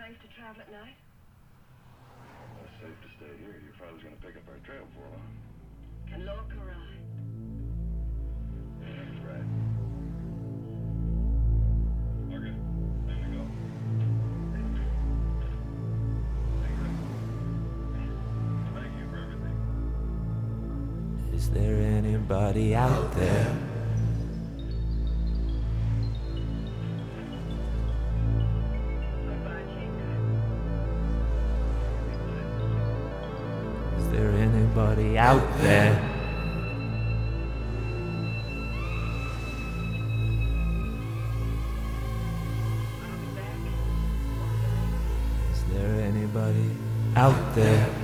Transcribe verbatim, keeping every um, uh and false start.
safe to travel at night? It's safe to stay here. Your father's gonna pick up our trail for long. And Lord Karai. Yeah, that's right. Okay, time to go. Thank you for everything. Is there anybody out there? Goodbye, Tinker. Is there anybody out there? I'll be back. Is there anybody out there?